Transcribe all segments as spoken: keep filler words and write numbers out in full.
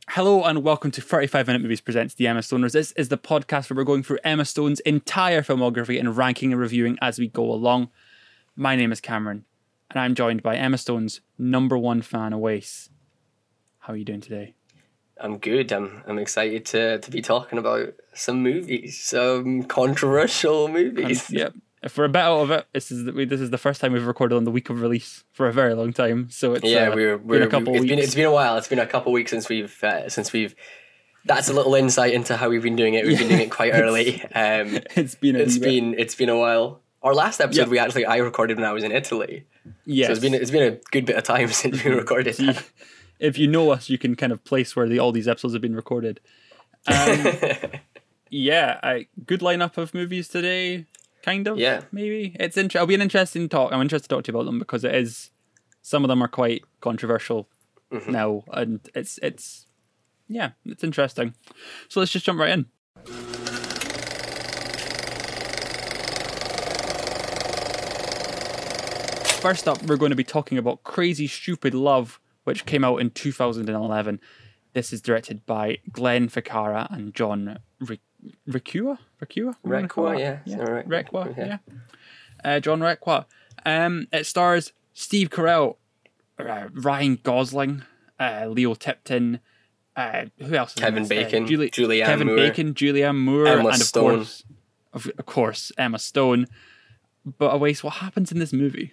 Hello and welcome to thirty-five minute Movies presents the Emma Stoners. This is the podcast where we're going through Emma Stone's entire filmography and ranking and reviewing as we go along. My name is Cameron and I'm joined by Emma Stone's number one fan, Awais. How are you doing today? I'm good. I'm I'm excited to, to be talking about some movies, some controversial movies. And, yep. If we're a bit out of it, this is the, this is the first time we've recorded on the week of release for a very long time. So it's yeah, uh, we're we're been a couple it's weeks. been it's been a while. It's been a couple of weeks since we've uh, since we've. That's a little insight into how we've been doing it. We've been doing it quite early. Um, it's been a it's bit. been it's been a while. Our last episode Yep. we actually I recorded when I was in Italy. Yes. So it's been it's been a good bit of time since we recorded. See, if you know us, you can kind of place where the, all these episodes have been recorded. Um, yeah, I, good lineup of movies today. Kind of, Yeah. maybe. It's int- It'll be an interesting talk. I'm interested to talk to you about them because it is, some of them are quite controversial Mm-hmm. now, and it's, it's, yeah, it's interesting. So let's just jump right in. First up, we're going to be talking about Crazy Stupid Love, which came out in two thousand eleven. This is directed by Glenn Ficarra and John Ric- Requa? Requa? Requa, yeah. yeah. Is that right? Requa, Yeah. yeah. Uh, John Requa. Um, it stars Steve Carell, uh, Ryan Gosling, uh, Leo Tipton, uh, who else? is in Kevin this? Bacon, uh, Julie- Julianne Kevin Moore, Bacon, Julianne Moore, Emma and of Stone. course, of, of course, Emma Stone. But Awais, what happens in this movie?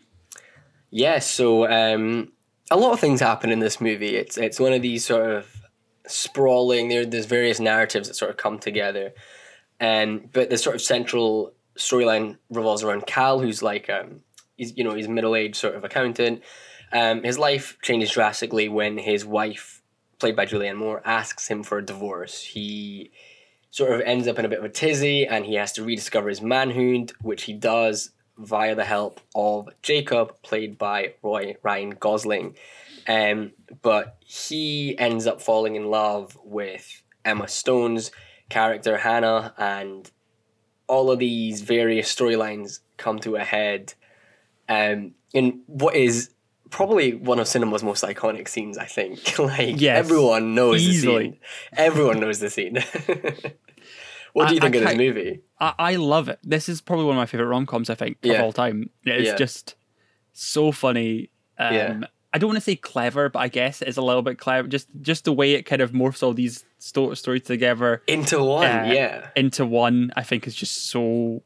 Yeah, so um, a lot of things happen in this movie. It's it's one of these sort of sprawling. There, there's various narratives that sort of come together, and but the sort of central storyline revolves around Cal, who's like um, he's you know he's a middle aged sort of accountant. Um, his life changes drastically when his wife, played by Julianne Moore, asks him for a divorce. He sort of ends up in a bit of a tizzy, and he has to rediscover his manhood, which he does via the help of Jacob, played by Roy Ryan Gosling. Um, but he ends up falling in love with Emma Stone's character, Hannah, and all of these various storylines come to a head um, in what is probably one of cinema's most iconic scenes, I think. like, Yes, everyone knows easily. the scene. Everyone knows the scene. What do you I- think I of this can't- movie? I, I love it. This is probably one of my favorite rom-coms, I think, of Yeah. all time. It's Yeah. just so funny. Um, Yeah. I don't want to say clever, but I guess it's a little bit clever. Just just the way it kind of morphs all these sto- stories together Into one, uh, yeah. into one, I think is just so,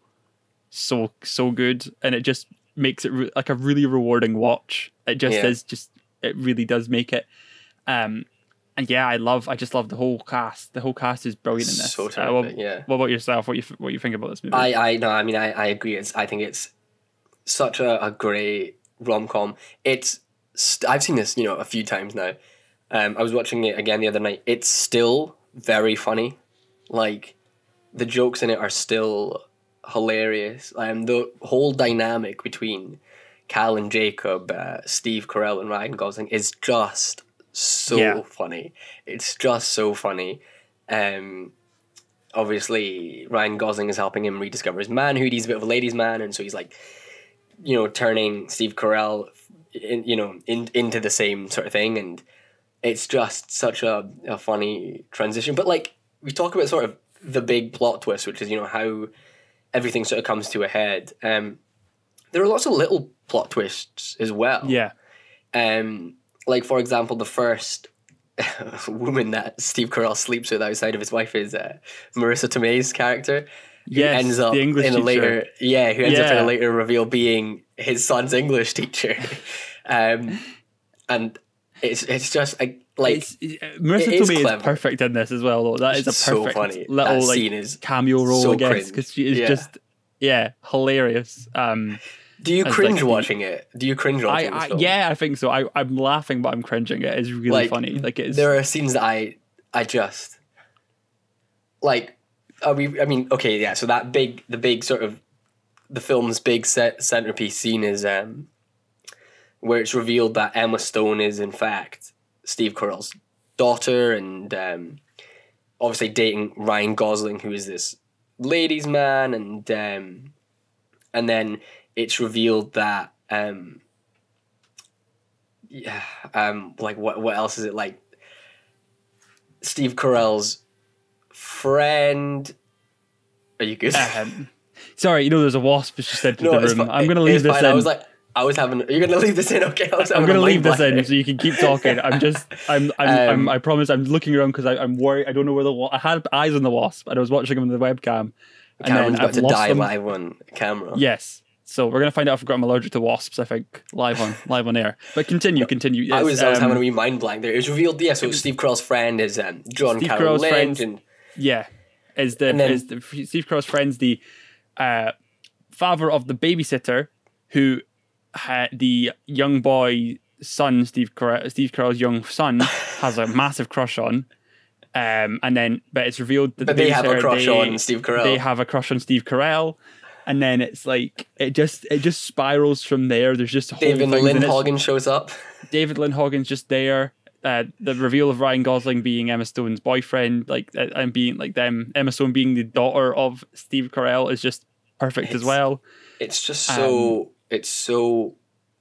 so, so good. And it just makes it re- like a really rewarding watch. It just Yeah. is just, it really does make it. Um, and yeah, I love, I just love the whole cast. The whole cast is brilliant in this. So Uh, what, terrific, yeah. what about yourself? What you what you think about this movie? I, I no, I mean, I, I agree. It's I think it's such a, a great rom com. It's st- I've seen this, you know, a few times now. Um, I was watching it again the other night. It's still very funny. Like the jokes in it are still hilarious. Um, the whole dynamic between Cal and Jacob, uh, Steve Carell and Ryan Gosling is just so Yeah. funny. It's just so funny. Um, obviously Ryan Gosling is helping him rediscover his manhood. He's a bit of a ladies' man, and so he's like, you know, turning Steve Carell, in, you know, in, into the same sort of thing, and it's just such a, a funny transition. But like we talk about sort of the big plot twist, which is, you know, how everything sort of comes to a head. Um, there are lots of little plot twists as well. yeah. Um, like for example, the first woman that Steve Carell sleeps with outside of his wife is uh, Marissa Tomei's character. Who Yes, ends up the English in a teacher. later, yeah, who ends up in Yeah. a later reveal being his son's English teacher, um, and it's it's just like like It's, uh, Marissa it is Tomei is clever. perfect in this as well, though. That is a It's so perfect funny. little That like scene is cameo role, so I guess, cringe. because she is Yeah. just yeah hilarious. Um, do you as, cringe like, the- watching it? Do you cringe I, watching this I film? yeah, I think so. I I'm laughing, but I'm cringing. It is really Like, funny. Like it's There are scenes that I I just like. Are we? I mean, okay, yeah. So that big, the big sort of the film's big set centerpiece scene is um, where it's revealed that Emma Stone is in fact Steve Carell's daughter, and um, obviously dating Ryan Gosling, who is this ladies' man, and um, and then it's revealed that um, yeah, um, like what what else is it like? Steve Carell's friend. Are you good? Um, sorry, you know, there's a wasp that's just entered No, the it's room. fi- I'm going to it- leave it's this fine. in. I was like, I was having. You're gonna leave this in, okay? I was I'm having going a to leave mind this in blank. so you can keep talking. I'm just, I'm, I'm, I'm Um, I promise, I'm looking around because I'm worried. I don't know where the wa- I had eyes on the wasp and I was watching him on the webcam. And Cameron's then about I've to lost die them. live on camera. Yes. So we're gonna find out if I've got I'm allergic to wasps. I think live on live on air. But continue, continue. Yes, I was I was um, having a wee mind blank there. It was revealed. Yeah, so Steve Carell's friend is um, John Steve Carroll Carell's Lynch, friend. and Yeah, is the And then- is the Steve Carell's friend's the uh, father of the babysitter who had the young boy son Steve Carell, Steve Carell's young son has a massive crush on. Um, and then, but it's revealed that but the they have a babysitter, crush they, on Steve Carell. They have a crush on Steve Carell, and then it's like it just it just spirals from there. There's just whole David things, and it's- Lindhagen shows up. David Lindhagen's just there. Uh, the reveal of Ryan Gosling being Emma Stone's boyfriend, like uh, and being like them, Emma Stone being the daughter of Steve Carell is just perfect as It's- well. It's just so Um, it's so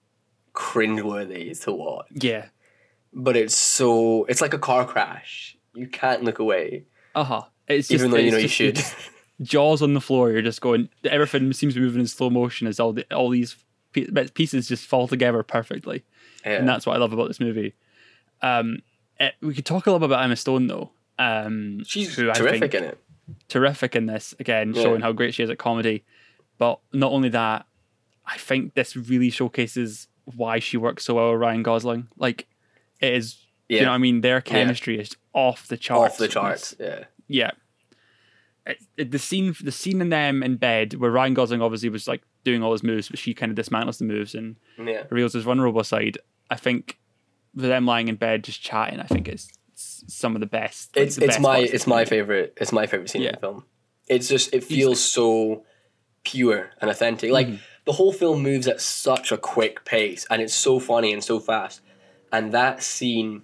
cringeworthy to watch, Yeah. but it's so it's like a car crash. You can't look away, Uh huh. It's just even though you it's know you just- should. it's jaws on the floor. You're just going. Everything seems to be moving in slow motion as all the, all these pe- pieces just fall together perfectly, Yeah. and that's what I love about this movie. Um, it, we could talk a little bit about Emma Stone though. Um, She's who I terrific think- in it. terrific in this again, Yeah. showing how great she is at comedy. But not only that, I think this really showcases why she works so well with Ryan Gosling. Like, it is, Yeah, you know what I mean? Their chemistry is off the charts. off the in charts. this. Yeah, Yeah. It, it- the scene, the scene in them in bed where Ryan Gosling obviously was like doing all his moves, but she kind of dismantles the moves and yeah. reveals his vulnerable side. I think with them lying in bed just chatting, I think it's, it's some of the best. like, It's the it's best my parts of it's the my movie. favorite. It's my favorite scene Yeah. in the film. It's just it feels so pure and authentic. Like Mhm. the whole film moves at such a quick pace, and it's so funny and so fast. And that scene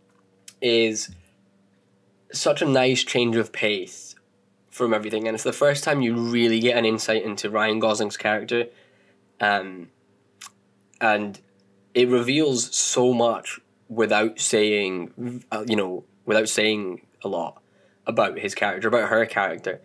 is such a nice change of pace from everything, and it's the first time you really get an insight into Ryan Gosling's character, um, and it reveals so much without saying, uh, you know, without saying a lot about his character, about her character.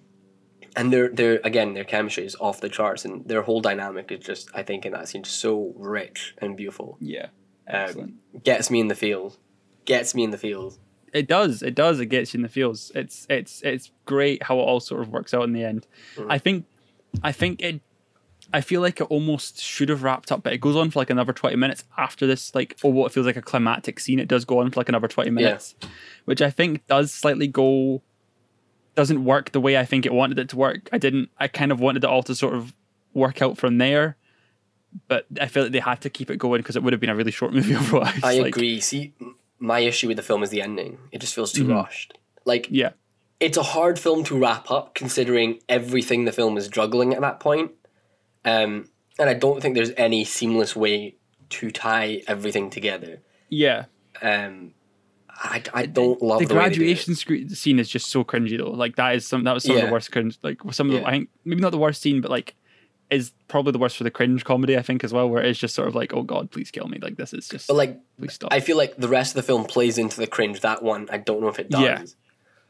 And their their again their chemistry is off the charts, and their whole dynamic is just, I think, in that scene so rich and beautiful. Yeah. Um, Excellent. gets me in the feels. Gets me in the feels. It does. It does. It gets you in the feels. It's it's it's great how it all sort of works out in the end. Mm. I think I think it I feel like it almost should have wrapped up, but it goes on for like another twenty minutes after this, like or what feels like a climactic scene. It does go on for like another twenty minutes. Which I think does slightly go doesn't work the way I think it wanted it to work. I didn't I kind of wanted it all to sort of work out from there. But I feel like they had to keep it going because it would have been a really short movie otherwise. I Like, agree. See, m- my issue with the film is the ending. It just feels too Mhm. rushed. Like, Yeah. it's a hard film to wrap up considering everything the film is juggling at that point. Um, and I don't think there's any seamless way to tie everything together. Yeah. Um, I, I don't love the the, way they do it. graduation scre- scene is just so cringy though. Like that is some that was some of Yeah. the worst cringe. Like some of the Yeah. I think maybe not the worst scene, but like is probably the worst for the cringe comedy. I think as well, where it's just sort of like, oh god, please kill me. Like this is just But like, please stop. I feel like the rest of the film plays into the cringe. That one, I don't know if it Yeah. does.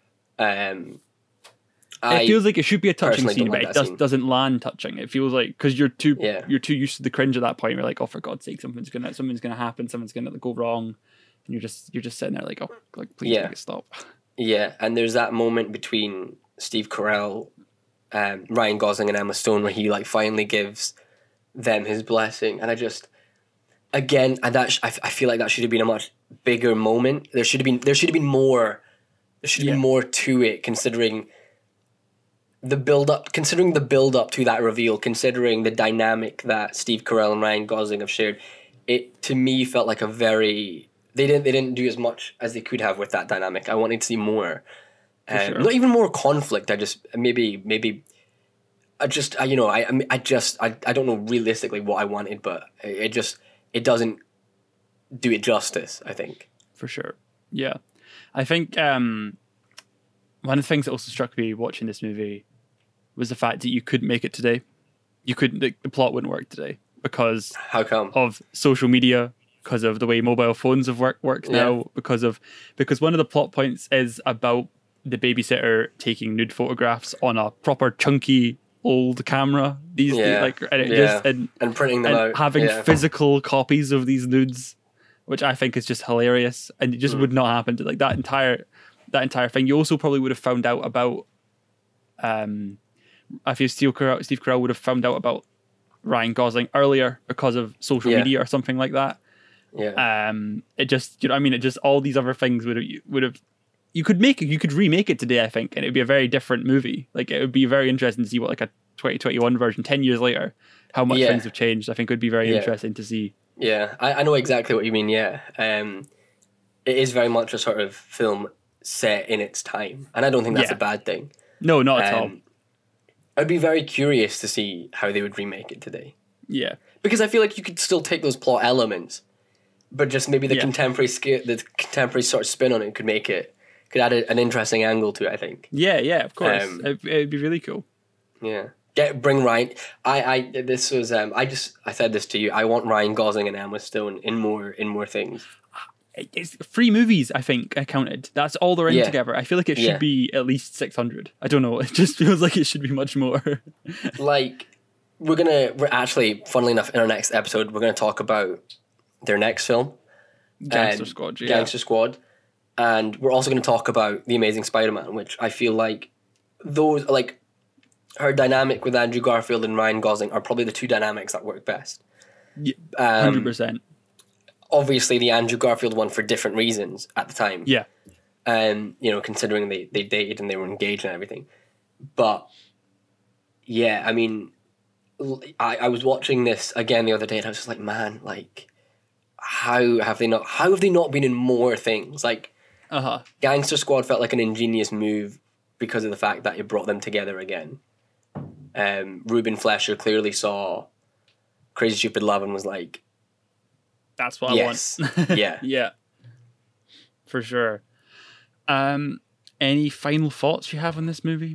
Um, I it feels like it should be a touching personally scene, don't but like it that does, scene. doesn't land touching. It feels like because you're too Yeah. you're too used to the cringe at that point. You're like, oh for God's sake, something's gonna something's gonna happen. Something's gonna go wrong, and you're just you're just sitting there like, oh, like please Yeah. make it stop. Yeah, and there's that moment between Steve Carell, um, Ryan Gosling, and Emma Stone where he like finally gives them his blessing, and I just, again, and that sh- I, f- I feel like that should have been a much bigger moment. There should have been there should have been more. There should have Yeah. been more to it, considering the build up, considering the build up to that reveal, considering the dynamic that Steve Carell and Ryan Gosling have shared. It to me felt like a very they didn't they didn't do as much as they could have with that dynamic. I wanted to see more, For um, sure. not even more conflict. I just maybe maybe I just I, you know I I mean, I just I, I don't know realistically what I wanted, but it, it just it doesn't do it justice, I think. For sure. Yeah. I think um, one of the things that also struck me watching this movie was the fact that you couldn't make it today. You couldn't, the, the plot wouldn't work today because How come? of social media, because of the way mobile phones have work works now. Yeah. Because of because one of the plot points is about the babysitter taking nude photographs on a proper chunky old camera. These Yeah. days, like and it Yeah. just and, And printing them and out. having yeah. physical copies of these nudes, which I think is just hilarious, and it just Mm. would not happen to like that entire that entire thing. You also probably would have found out about um if you Steve Carell, Steve Carell would have found out about Ryan Gosling earlier because of social Yeah. media or something like that. Yeah. Um, it just, you know, what I mean, it just all these other things would have would have you could make it, you could remake it today, I think, and it would be a very different movie. Like it would be very interesting to see what like a twenty twenty-one version, ten years later, how much Yeah. things have changed. I think it would be very Yeah. interesting to see. Yeah, I, I know exactly what you mean. Yeah, um, it is very much a sort of film set in its time, and I don't think that's Yeah. a bad thing. No, not at all. Um, I'd be very curious to see how they would remake it today, Yeah, because I feel like you could still take those plot elements, but just maybe the Yeah. contemporary sk- the contemporary sort of spin on it could make it could add a, an interesting angle to it. I think. yeah, yeah. Of course, Um, it, it'd be really cool. Yeah. Get bring Ryan. I, I this was um I just I said this to you. I want Ryan Gosling and Emma Stone in more in more things. It- It's three movies, I think, I counted. That's all they're in Yeah. together. I feel like it should Yeah. be at least six hundred. I don't know. It just feels like it should be much more. Like we're gonna we're actually funnily enough in our next episode we're gonna talk about their next film, Gangster um, Squad, yeah. Gangster Squad, and we're also gonna talk about the Amazing Spider-Man, which I feel like those like her dynamic with Andrew Garfield and Ryan Gosling are probably the two dynamics that work best. Yeah, Um, one hundred percent. obviously the Andrew Garfield one for different reasons at the time. Yeah. Um, you know, considering they, they dated and they were engaged and everything. But yeah, I mean, l- I, I was watching this again the other day and I was just like, man, like, how have they not? How have they not been in more things? Like, Uh-huh. Gangster Squad felt like an ingenious move because of the fact that it brought them together again. Um, Ruben Flesher clearly saw Crazy Stupid Love and was like, That's what yes, I want. yeah. Yeah. For sure. Um, any final thoughts you have on this movie?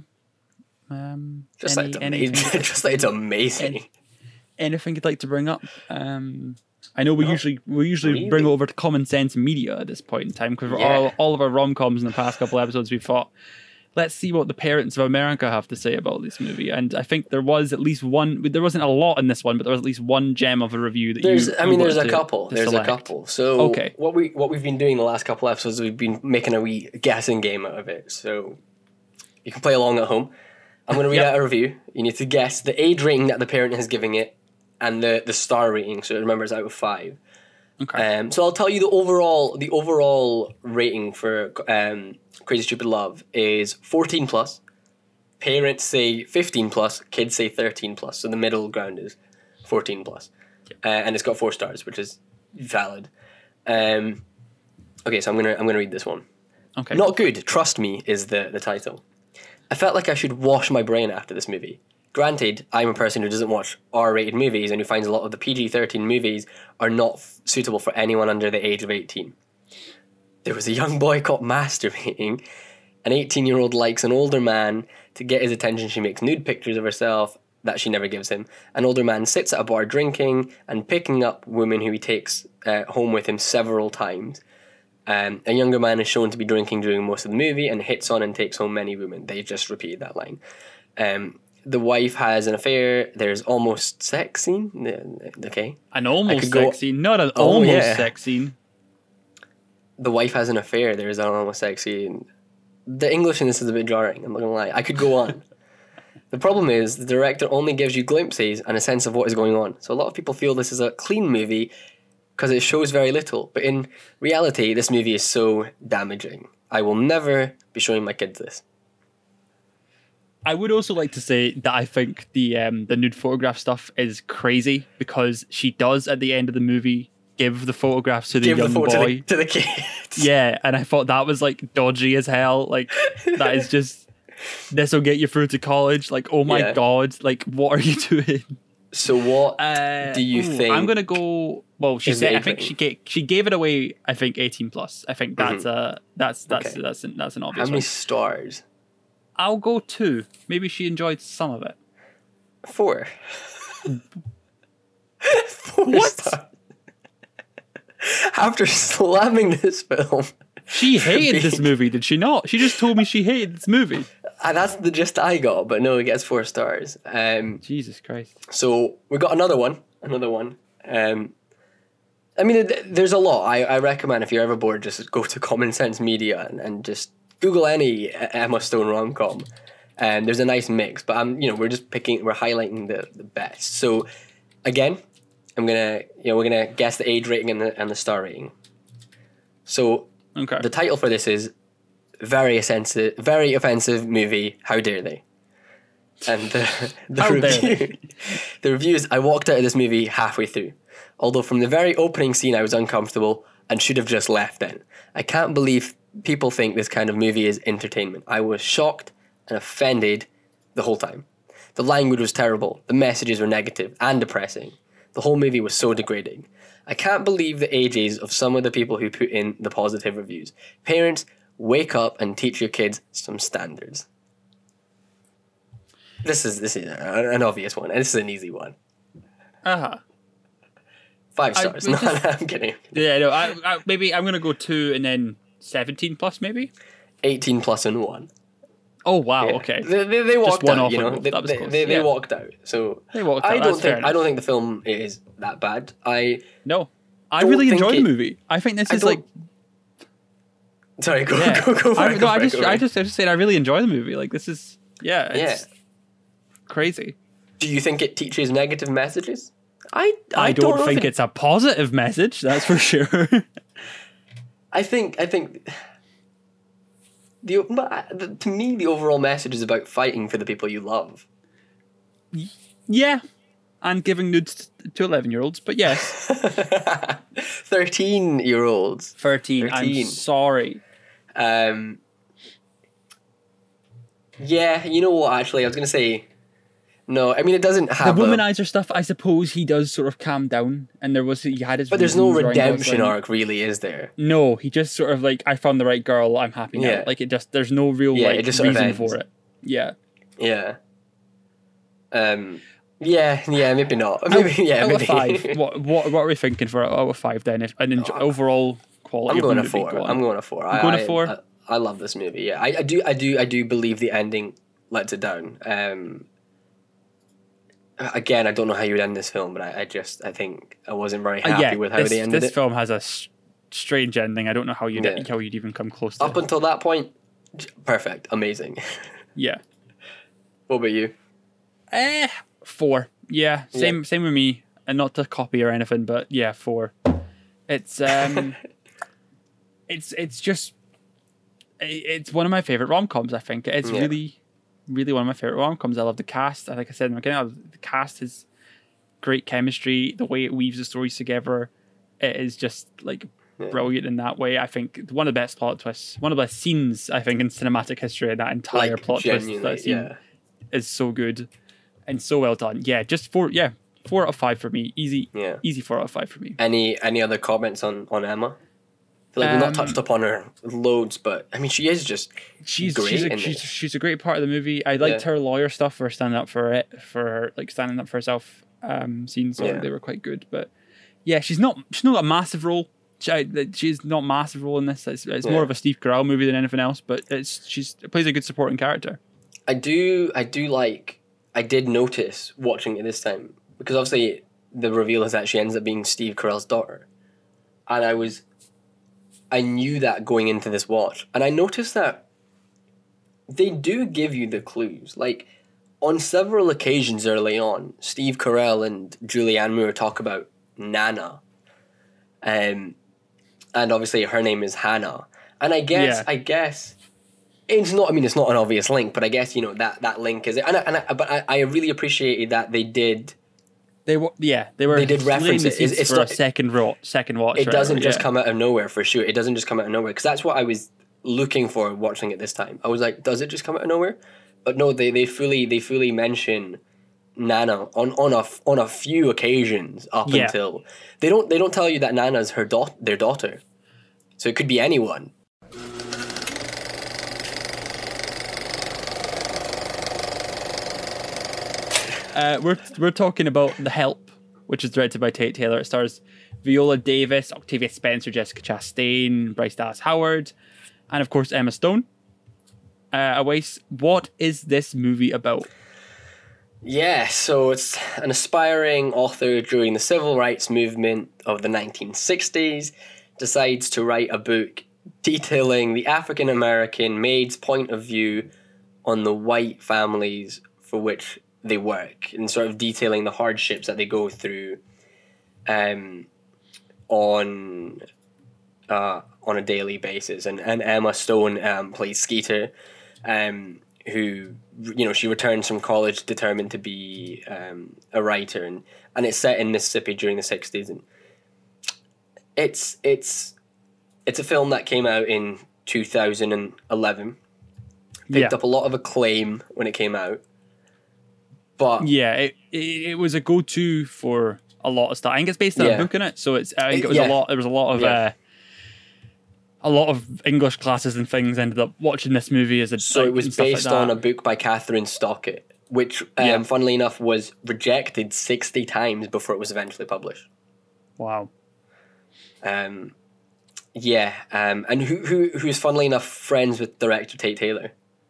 Um, Just any, that it's anything, amazing. Just that it's amazing. anything you'd like to bring up? Um, I know we No, usually we usually really. bring it over to Common Sense Media at this point in time because Yeah. all all of our rom coms in the past couple episodes we thought, let's see what the parents of America have to say about this movie. And I think there was at least one. There wasn't a lot in this one, but there was at least one gem of a review that There's, you. I you mean, there's a wanted to- couple. to There's select. a couple. So Okay. what we what we've been doing the last couple episodes, we've been making a wee guessing game out of it. So you can play along at home. I'm going to read Yep. out a review. You need to guess the age rating that the parent is giving it, and the the star rating. So remember, it's out of five. Okay. Um, so I'll tell you the overall the overall rating for um, Crazy Stupid Love is fourteen plus. Parents say fifteen plus. Kids say thirteen plus. So the middle ground is fourteen plus, uh, and it's got four stars, which is valid. Um, okay, so I'm gonna I'm gonna read this one. Okay. Not good. Trust me is the the title. I felt like I should wash my brain after this movie. Granted, I'm a person who doesn't watch R-rated movies and who finds a lot of the P G thirteen movies are not f- suitable for anyone under the age of eighteen. There was a young boy caught masturbating. An eighteen-year-old likes an older man. To get his attention, she makes nude pictures of herself that she never gives him. An older man sits at a bar drinking and picking up women who he takes uh, home with him several times. Um, a younger man is shown to be drinking during most of the movie and hits on and takes home many women. They just repeated that line. Um, the wife has an affair. There's almost sex scene. Uh, Okay. An almost could go- sex scene, not an Oh, almost yeah. sex scene. The wife has an affair. There's an almost sex scene. The English in this is a bit jarring. I'm not gonna lie. I could go on. The problem is the director only gives you glimpses and a sense of what is going on. So a lot of people feel this is a clean movie because it shows very little. But in reality, this movie is so damaging. I will never be showing my kids this. I would also like to say that I think the um, the nude photograph stuff is crazy because she does at the end of the movie give the photographs to the Give young the photo boy. to the, to the kids. Yeah, and I thought that was like dodgy as hell. Like that is just this will get you through to college. Like oh my Yeah. god, like what are you doing? So what Uh, do you ooh, think? I'm gonna go. Well, she is the said. I age think rating? she gave she gave it away. I think eighteen plus. I think that's uh that's that's Okay. that's an, that's an How obvious many one. stars? I'll go two. Maybe she enjoyed some of it. Four. Four What? stars. After slamming this film. She hated this movie, did she not? She just told me she hated this movie. And that's the gist I got, but no, it gets four stars. Um, Jesus Christ. so we got another one. Another one. Um, I mean, there's a lot. I, I recommend if you're ever bored, just go to Common Sense Media and, and just Google any Emma Stone rom-com. And there's a nice mix, but I'm, you know, we're just picking, we're highlighting the, the best. So again, I'm gonna, you know, we're gonna guess the age rating and the and the star rating. So Okay. the title for this is very offensive, very offensive movie. How dare they? And the, the How dare review, the review is: I walked out of this movie halfway through. Although from the very opening scene I was uncomfortable and should have just left then. I can't believe people think this kind of movie is entertainment. I was shocked and offended the whole time. The language was terrible, the messages were negative and depressing. The whole movie was so degrading. I can't believe the ages of some of the people who put in the positive reviews. Parents, wake up and teach your kids some standards. This is this is an obvious one, and this is an easy one. Uh-huh. Five I- stars. we No, just- no, I'm kidding. Yeah, no, I, I, maybe I'm going to go two and then seventeen plus, maybe? eighteen plus and one. Oh, wow, Yeah. okay. They, they, they walked one out, off you on know. both. They, That was they, close, they, they yeah. walked out. So They walked I out, don't that's fair think I enough. don't think the film is that bad. I No, I don't really think enjoyed it- the movie. I think this I is don't- like... sorry, go Yeah. go go for I, it, no, go I for it, just, go for I it. just, I just said I really enjoy the movie. Like, this is... Yeah, it's crazy. Do you think it teaches negative messages? I I, I, don't, know think if it- it's a positive message, that's for sure. I think I think the, but I- the to me the overall message is about fighting for the people you love. Yeah, and giving nudes to eleven-year-olds, but yes. Thirteen year olds. thirteen, thirteen. I'm sorry. Um. Yeah, you know what? Actually, I was gonna say. No, I mean it doesn't The have. a, womanizer stuff, I suppose he does sort of calm down, and there was he had his. but there's no reasons, Ryan redemption Gosling. arc, really, is there? No, he just sort of like, I found the right girl, I'm happy now. Yeah. Like it just, there's no real Yeah, like it just sort of reason ends. for it. Yeah. Yeah. Um. Yeah. Yeah. Maybe not. Maybe. Yeah. Out Maybe. of five, what what what are we thinking for out of five then? If an enjo- overall quality, I'm of going the a movie, four. go on. I'm going a four. I'm going I, a four? I, I love this movie. Yeah, I, I do. I do. I do believe the ending lets it down. Um. Again, I don't know how you would end this film, but I, I just I think I wasn't very Uh, happy yeah, with how this, they ended this it. film has a s- strange ending. I don't know how you'd Yeah. how you'd even come close to Up it. until that point, j- perfect, amazing. Yeah. What about you? Eh, four. Yeah, same same with me. And not to copy or anything, but yeah, four. It's um, it's it's just i- it's one of my favorite rom coms. I think it's Yeah. really, really one of my favorite rom coms. I love the cast. Like I said in the beginning, I love- the cast is great chemistry. The way it weaves the stories together, it is just like Yeah. brilliant in that way. I think one of the best plot twists, one of the best scenes I think in cinematic history. That entire Like plot twist, genuinely, that scene yeah. is so good and so well done. Yeah, just four. Yeah, four out of five for me. Easy. Yeah. Easy four out of five for me. Any any other comments on on Emma? I feel like we've not Um, touched upon her loads, but I mean, she is just She's great she's in a, it. she's she's a great part of the movie. I liked Yeah. her lawyer stuff for standing up for it, for her like standing up for herself um scenes. So Yeah. they were quite good. But yeah, she's not she's not a massive role. She, I- she's not massive role in this. It's, it's Yeah. more of a Steve Carell movie than anything else. But it's she's plays a good supporting character. I do I do like I did notice watching it this time because obviously the reveal is that she ends up being Steve Carell's daughter, and I was I knew that going into this watch, and I noticed that they do give you the clues. Like on several occasions early on, Steve Carell and Julianne Moore talk about Nana, um, and obviously her name is Hannah, and I guess Yeah. I guess. It's not. I mean, it's not an obvious link, but I guess you know that that link is. And I, and I, but I, I really appreciated that they did. They were yeah they were They did laying reference the it. It's- seeds it's for not- a second ro- second watch. It or doesn't whatever, just yeah. come out of nowhere for sure. It doesn't just come out of nowhere because that's what I was looking for watching it this time. I was like, does it just come out of nowhere? But no, they, they fully they fully mention Nana on, on a on a few occasions up Yeah. until they don't they don't tell you that Nana's her da- their daughter, so it could be anyone. Uh, we're we're talking about The Help, which is directed by Tate Taylor. It stars Viola Davis, Octavia Spencer, Jessica Chastain, Bryce Dallas Howard, and of course Emma Stone. Uh, Awais, what is this movie about? Yeah, so it's an aspiring author during the civil rights movement of the nineteen sixties decides to write a book detailing the African American maid's point of view on the white families for which they work, and sort of detailing the hardships that they go through um, on uh, on a daily basis. And, and Emma Stone um, plays Skeeter, um, who, you know, she returns from college determined to be um, a writer, and, and it's set in Mississippi during the sixties. And it's it's it's a film that came out in two thousand eleven. Picked Yeah. up a lot of acclaim when it came out. But Yeah, it, it it was a go-to for a lot of stuff. I think it's based on Yeah. a book in it, so it's I think it was Yeah. a lot. There was a lot of Yeah. uh, a lot of English classes and things ended up watching this movie as a. so like, it was and stuff like based on that. a book by Catherine Stockett, which, um, Yeah. funnily enough, was rejected sixty times before it was eventually published. Wow. Um, yeah, um, and who who who's funnily enough friends with director Tate Taylor.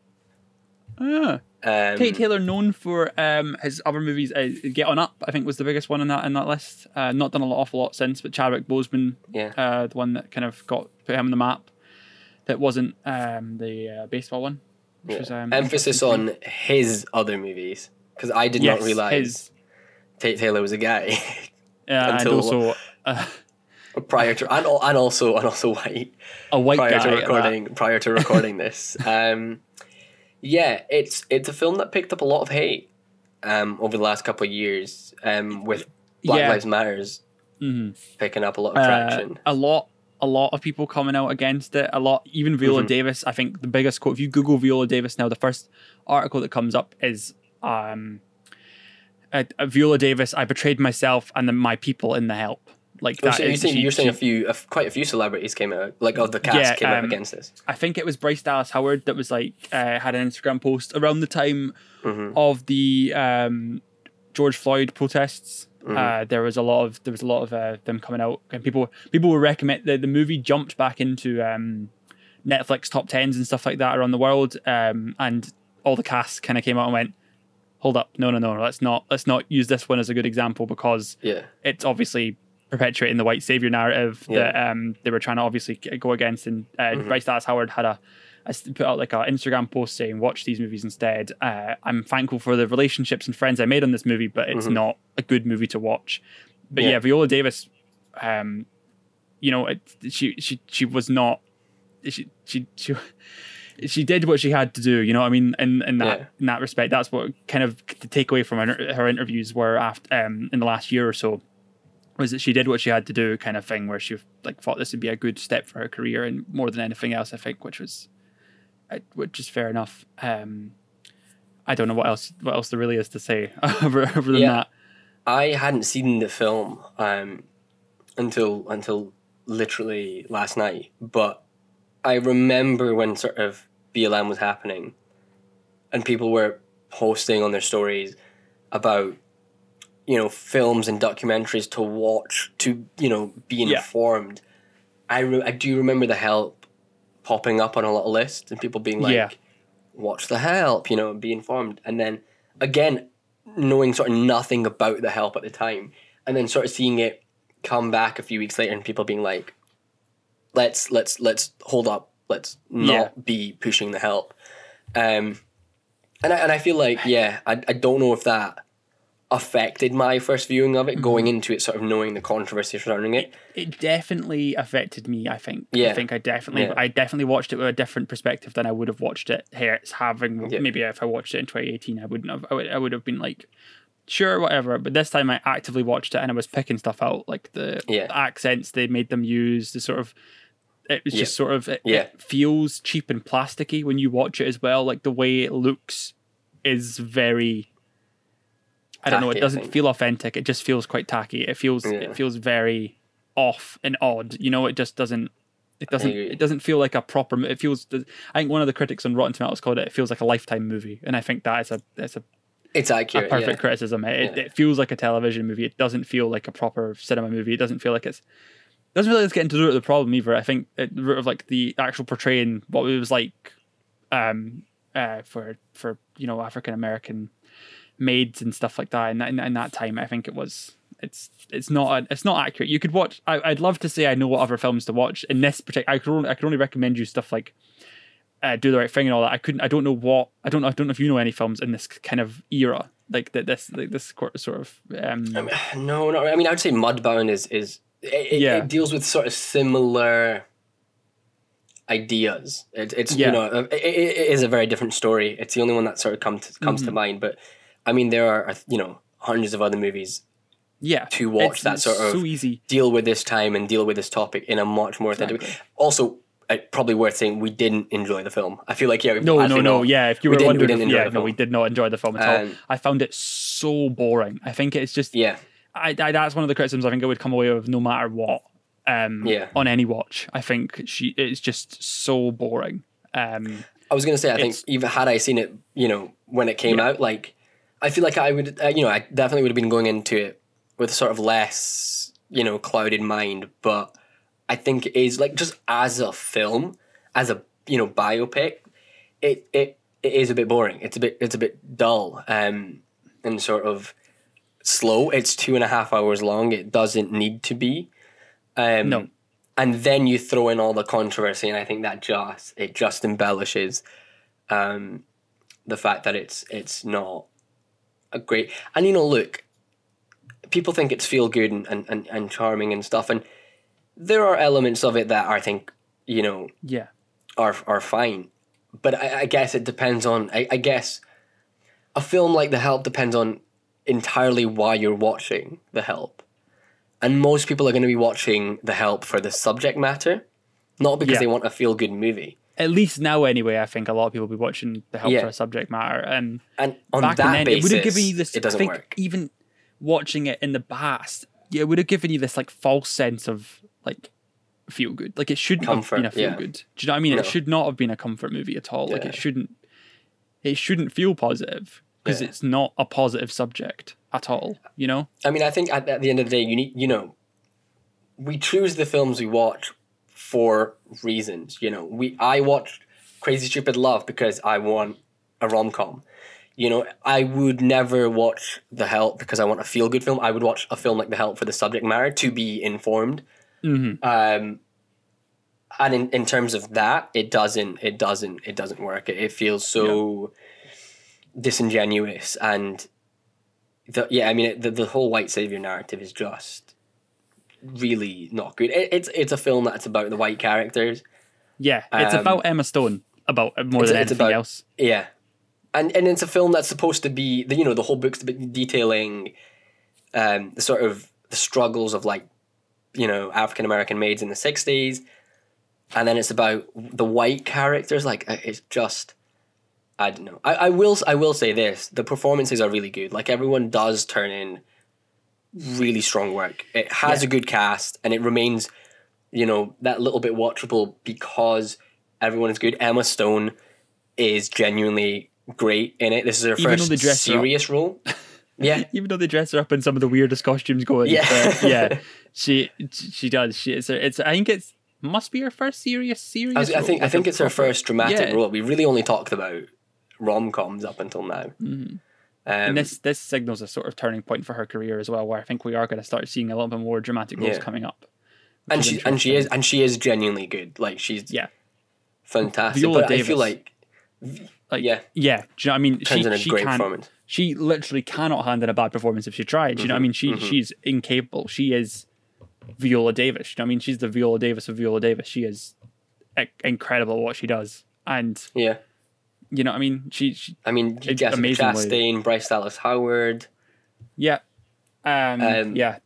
Ah. Um, Tate Taylor, known for um, his other movies, uh, Get On Up, I think was the biggest one in that in that list. Uh, not done a lot, awful lot since, but Chadwick Boseman, Yeah. uh, the one that kind of got put him on the map. That wasn't um, the uh, baseball one. Which yeah. was, um, Emphasis on his other movies, because I did yes, not realize his, Tate Taylor was a guy uh, and until- also uh, prior to, and, al- and also and also white. a white prior guy. to at that. recording prior to recording this. Um, yeah, it's it's a film that picked up a lot of hate um, over the last couple of years, um, with Black Yeah. Lives Matters Mhm. picking up a lot of Uh, traction. a lot, a lot of people coming out against it. A lot, even Viola Mhm. Davis. I think the biggest quote. If you Google Viola Davis now, the first article that comes up is um, uh, uh, Viola Davis. I betrayed myself and then my people in The Help. Like Oh, that. so you're is- saying she- you're saying a she- few, a f- quite a few celebrities came out, like of the cast Yeah, came out um, against this. I think it was Bryce Dallas Howard that was like uh, had an Instagram post around the time Mhm. of the um, George Floyd protests. Mm-hmm. Uh, there was a lot of there was a lot of uh, them coming out, and people people were recommend the, the movie jumped back into um, Netflix top tens and stuff like that around the world, um, and all the cast kind of came out and went, "Hold up, no, no, no, let's not let's not use this one as a good example because Yeah, it's obviously perpetuating the white savior narrative Yeah. that um, they were trying to obviously g- go against." And uh, Bryce Dallas Howard had a, a s- put out like a Instagram post saying, "Watch these movies instead. Uh, I'm thankful for the relationships and friends I made on this movie, but it's not a good movie to watch." But yeah, Yeah. Viola Davis, um, you know, it, she she she was not she she she. She did what she had to do, you know what I mean? In in that Yeah. in that respect, that's what kind of the takeaway from her, her interviews were after um, in the last year or so, was that she did what she had to do, kind of thing, where she like thought this would be a good step for her career and more than anything else, I think, which was, uh, which is fair enough. Um, I don't know what else what else there really is to say other, other than Yeah. that. I hadn't seen the film um, until until literally last night, but I remember when sort of B L M was happening, and people were posting on their stories about, you know, films and documentaries to watch to, you know, be Yeah. informed. I re- I do remember The Help popping up on a little list and people being like, Yeah. watch The Help, you know, be informed. And then again, knowing sort of nothing about The Help at the time, and then sort of seeing it come back a few weeks later and people being like, let's let's let's hold up, let's not Yeah. be pushing The Help. Um, and I, and I feel like, yeah, I, I don't know if that affected my first viewing of it, going into it sort of knowing the controversy surrounding it. It definitely affected me. I think. I Yeah. think I definitely, Yeah. I definitely watched it with a different perspective than I would have watched it here. It's having Yeah. maybe if I watched it in twenty eighteen, I wouldn't have. I would, I would have been like, sure, whatever. But this time, I actively watched it and I was picking stuff out, like the, Yeah. the accents they made them use, the sort of. It was just sort of. It, Yeah. it feels cheap and plasticky when you watch it as well. Like the way it looks is very. I don't know. It Tacky, I doesn't think. feel authentic. It just feels quite tacky. It feels. Yeah. It feels very off and odd. You know, it just doesn't. It doesn't. agree. It doesn't feel like a proper. It feels. I think one of the critics on Rotten Tomatoes called it. It feels like a Lifetime movie, and I think that is a. It's a. It's a accurate. perfect yeah. criticism. It, Yeah. it feels like a television movie. It doesn't feel like a proper cinema movie. It doesn't feel like it's it doesn't feel like it's getting to the root of the problem either. I think it, the root of like the actual portraying what it was like um uh for for you know African American maids and stuff like that in, in in that time. I think it was it's it's not a, it's not accurate. You could watch. I, I'd love to say I know what other films to watch in this particular. I could only, I could only recommend you stuff like uh, Do the Right Thing and all that. I couldn't. I don't know what. I don't know. I don't know if you know any films in this kind of era like that. This like this sort of. Um, I mean, no, no. I mean, I would say Mudbound is is it, Yeah. it deals with sort of similar ideas. It, it's Yeah. you know it, it, it is a very different story. It's the only one that sort of comes to, comes to mind. But I mean, there are you know hundreds of other movies yeah. to watch It's- that it's sort of so easy. deal with this time and deal with this topic in a much more authentic way. Exactly. Also, uh, probably worth saying we didn't enjoy the film. I feel like yeah. No, as no, we no. know, Yeah, if you we were didn't- we wondering, didn't if- enjoy yeah, the no, film. we did not enjoy the film at all. Um, I found it so boring. I think it's just. Yeah, I, I that's one of the criticisms I think I would come away with no matter what. Um, Yeah. On any watch, I think she it's just so boring. Um, I was gonna say I think It's- even had I seen it, you know, when it came Yeah. out, like I feel like I would, uh, you know, I definitely would have been going into it with sort of less, you know, clouded mind. But I think it is like just as a film, as a you know biopic, it it it is a bit boring. It's a bit it's a bit dull, um, and sort of slow. It's two and a half hours long. It doesn't need to be. Um, No. And then you throw in all the controversy, and I think that just it just embellishes um, the fact that it's it's not a great. And you know, look, people think it's feel good and, and, and, and charming and stuff, and there are elements of it that I think you know yeah, are are fine. But I, I guess it depends on. I, I guess a film like The Help depends on entirely why you're watching The Help. And most people are going to be watching The Help for the subject matter, not because Yeah. they want a feel-good movie. at least now anyway. I think a lot of people will be watching The Help Yeah. for a subject matter, and And on back that then basis, it would have given you this. it doesn't I think work. even watching it in the past, yeah, it would have given you this like false sense of like feel good. Like it shouldn't Comfort, have been a feel yeah. good. Do you know what I mean? No. It should not have been a comfort movie at all. Like Yeah. it shouldn't. It shouldn't feel positive because Yeah. it's not a positive subject at all. You know? I mean, I think at, at the end of the day, you need, you know, we choose the films we watch for reasons. You know, we I watched Crazy Stupid Love because I want a rom com. You know, I would never watch The Help because I want a feel good film. I would watch a film like The Help for the subject matter to be informed. Mm-hmm. Um, and in, in terms of that, it doesn't it doesn't it doesn't work. It, it feels so disingenuous and the yeah. I mean, it, the the whole white savior narrative is just really not good. It, it's it's a film that's about the white characters. Yeah, it's Um, about Emma Stone about more it's- than it's anything about- else. Yeah, and and it's a film that's supposed to be the you know the whole book's detailing um, the sort of the struggles of like you know African American maids in the sixties, and then it's about the white characters. Like uh, it's just I don't know. I, I will I will say this: the performances are really good. Like everyone does turn in really strong work. It has Yeah. a good cast, and it remains you know that little bit watchable because everyone is good. Emma Stone is genuinely great in it. This is her Even though first they dress her up. serious role. Yeah, Even though they dress her up in some of the weirdest costumes going, Yeah. but yeah, she she does. She it's it's. I think it's must be her first serious serious. I, was- I role, think I like think a it's her proper- first dramatic Yeah. role. We really only talked about rom coms up until now. Mhm. Um, And this this signals a sort of turning point for her career as well, where I think we are going to start seeing a little bit more dramatic roles Yeah. coming up. which and is she and she is interesting. and she is genuinely good. Like she's Yeah. fantastic. Viola but I Davis. feel like Like yeah, yeah, do you know what I mean? turns She in a she great can't. performance. She literally cannot hand in a bad performance if she tried. Do you know what I mean? She mhm. she's incapable. She is Viola Davis. You know what I mean? She's the Viola Davis of Viola Davis. She is i- incredible at what she does, and Yeah, you know what I mean? She, she I mean It's Jessica amazing way- Chastain, Bryce Dallas Howard. yeah, um, Um, yeah,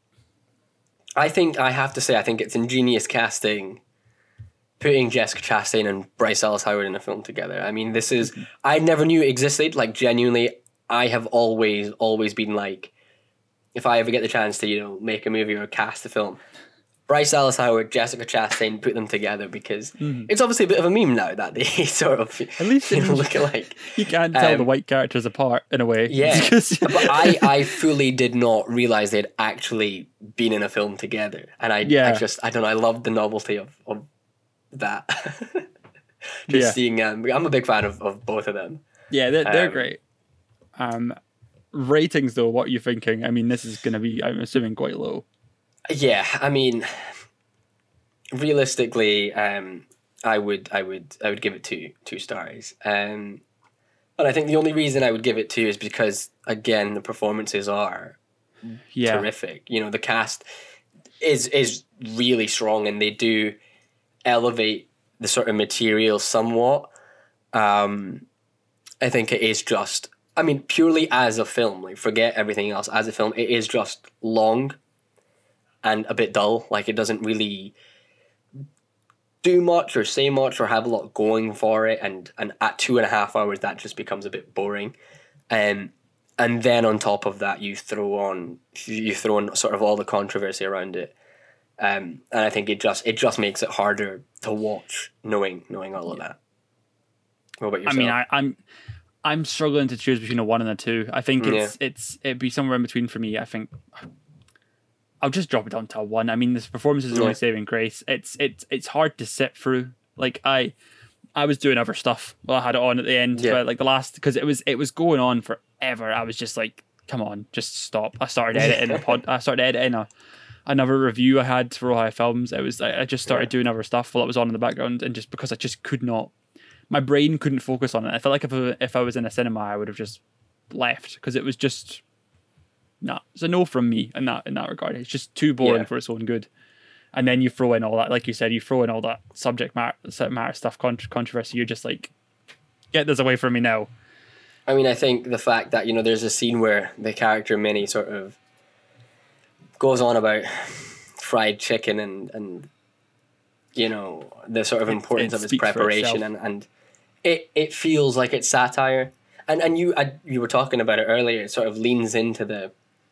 I think I have to say I think it's ingenious casting, putting Jessica Chastain and Bryce Dallas Howard in a film together. I mean, this is I never knew it existed. Like genuinely, I have always always been like, if I ever get the chance to you know make a movie or cast a film, Bryce Dallas Howard, Jessica Chastain put them together because Mhm. it's obviously a bit of a meme now that they sort of At least you it know, means- look alike. You can't tell Um, the white characters apart in a way. Yeah, Because- but I, I fully did not realize they'd actually been in a film together, and I, Yeah. I just, I don't know, I loved the novelty of, of that. just Yeah. seeing, um, I'm a big fan of, of both of them. yeah, they're, they're Um, great. Um, ratings though, what are you thinking? I mean, this is going to be, I'm assuming, quite low. Yeah, I mean, realistically, um, I would, I would, I would give it two, two stars. Um, and I think the only reason I would give it two is because, again, the performances are Yeah, terrific. You know, the cast is is really strong, and they do elevate the sort of material somewhat. Um, I think it is just, I mean, purely as a film, like forget everything else. As a film, it is just long and a bit dull. Like it doesn't really do much or say much or have a lot going for it, and and at two and a half hours that just becomes a bit boring. Um, and then on top of that, you throw on you throw on sort of all the controversy around it, um, and I think it just it just makes it harder to watch, knowing knowing all of that. What about I yourself? mean, I, I'm I'm struggling to choose between a one and a two. I think it's Yeah. it's it'd be somewhere in between for me. I think I'll just drop it down to a one. I mean, this performance is Yeah. only saving grace. It's it's it's hard to sit through. Like I I was doing other stuff while I had it on at the end, Yeah. but like the last because it was it was going on forever. I was just like, come on, just stop. I started editing the pod. I started editing a another review I had for Ohio Films. It was I I just started Yeah. doing other stuff while it was on in the background, and just because I just could not, my brain couldn't focus on it. I felt like if I, if I was in a cinema, I would have just left because it was just nah. It's a no from me in that in that regard. It's just too boring Yeah. for its own good. And then you throw in all that, like you said, you throw in all that subject matter, subject matter stuff, con- controversy. You're just like, get this away from me now. I mean, I think the fact that, you know, there's a scene where the character Minnie sort of goes on about fried chicken and, and you know, the sort of It- importance it of its speaks for preparation, itself. and, and it, it feels like it's satire. And and you I, you were talking about it earlier, it sort of leans into the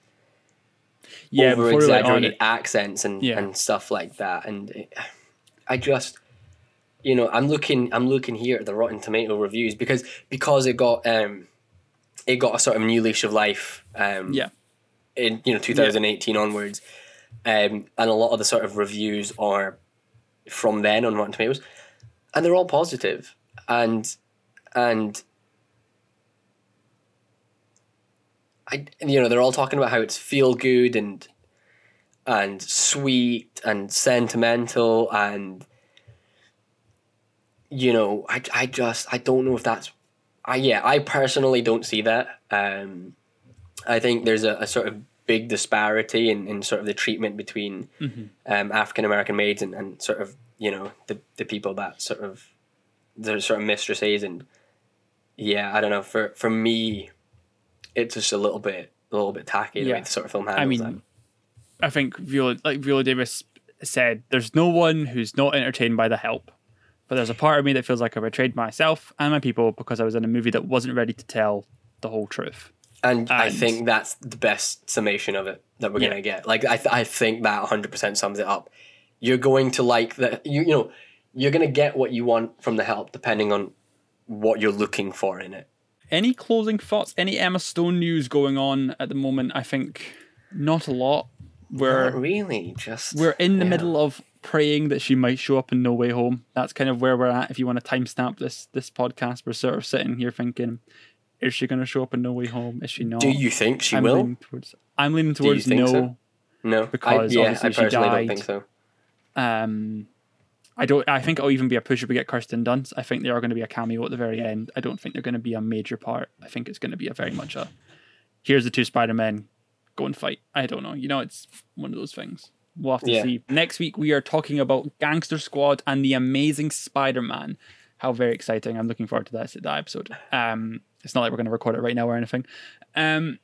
Yeah, over before we went on, exaggerated it, accents and, Yeah. and stuff like that. And it, I just, you know, I'm looking I'm looking here at the Rotten Tomato reviews because because it got um it got a sort of new leash of life um yeah, in you know two thousand eighteen onwards, um and a lot of the sort of reviews are from then on Rotten Tomatoes, and they're all positive, and and I you know they're all talking about how it's feel good and and sweet and sentimental, and you know I, I just I don't know if that's I yeah I personally don't see that. um I think there's a, a sort of big disparity in, in sort of the treatment between Mhm. um, African American maids and, and sort of you know the the people that sort of they're sort of mistresses, and yeah I don't know, for for me it's just a little bit a little bit tacky the Yeah. way the sort of film handles I mean, that. I think Viola, like Viola Davis said, there's no one who's not entertained by The Help, but there's a part of me that feels like I betrayed myself and my people because I was in a movie that wasn't ready to tell the whole truth. And, I And- think that's the best summation of it that we're Yeah. gonna get. Like I, th- I think that one hundred percent sums it up. You're going to like the you you know you're gonna get what you want from The Help depending on what you're looking for in it. Any closing thoughts? Any Emma Stone news going on at the moment? I think not a lot. We're Not really, just we're in the yeah. middle of praying that she might show up in No Way Home. That's kind of where we're at. If you want to timestamp this this podcast, we're sort of sitting here thinking, is she going to show up in No Way Home? Is she not? Do you think she I'm will? Leaning towards, I'm leaning Do you towards think no. so? No, because I, yeah, obviously I she personally died. don't think so. Um, I don't. I think it'll even be a push if we get Kirsten Dunst. I think they are going to be a cameo at the very end. I don't think they're going to be a major part. I think it's going to be a very much a here's the two Spider-Men, go and fight. I don't know. You know, it's one of those things. We'll have to Yeah. see. Next week we are talking about Gangster Squad and the Amazing Spider-Man. How very exciting! I'm looking forward to that that episode. Um, it's not like we're going to record it right now or anything. Um,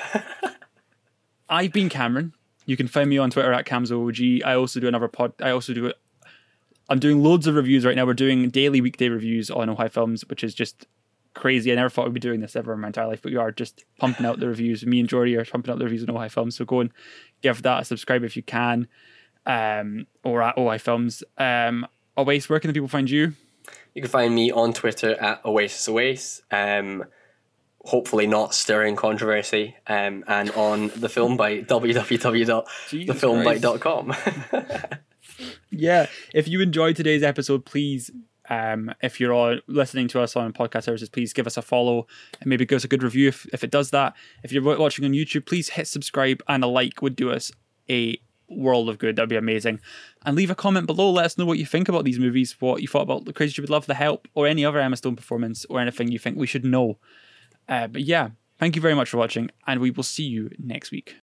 I've been Cameron. You can find me on Twitter at CamsOG. I also do another pod. I also do. I'm doing loads of reviews right now. We're doing daily weekday reviews on Ohio Films, which is just crazy. I never thought we'd be doing this ever in my entire life, but we are just pumping out the reviews. Me and Jordy are pumping out the reviews on Ohio Films. So go and give that a subscribe if you can. um, or at O I Films. Um, Oasis, where can the people find you? You can find me on Twitter at Oasis Oasis. Um, hopefully not stirring controversy. Um, and on The Film Bite, w w w dot the film bite dot com. Yeah, if you enjoyed today's episode, please, um, if you're all listening to us on podcast services, please give us a follow and maybe give us a good review if, if it does that. If you're watching on YouTube, please hit subscribe, and a like would do us a world of good. That'd be amazing. And leave a comment below. Let us know what you think about these movies, what you thought about The Crazy Stupid Love, The Help, or any other Emma Stone performance, or anything you think we should know. Uh, but yeah, thank you very much for watching, and we will see you next week.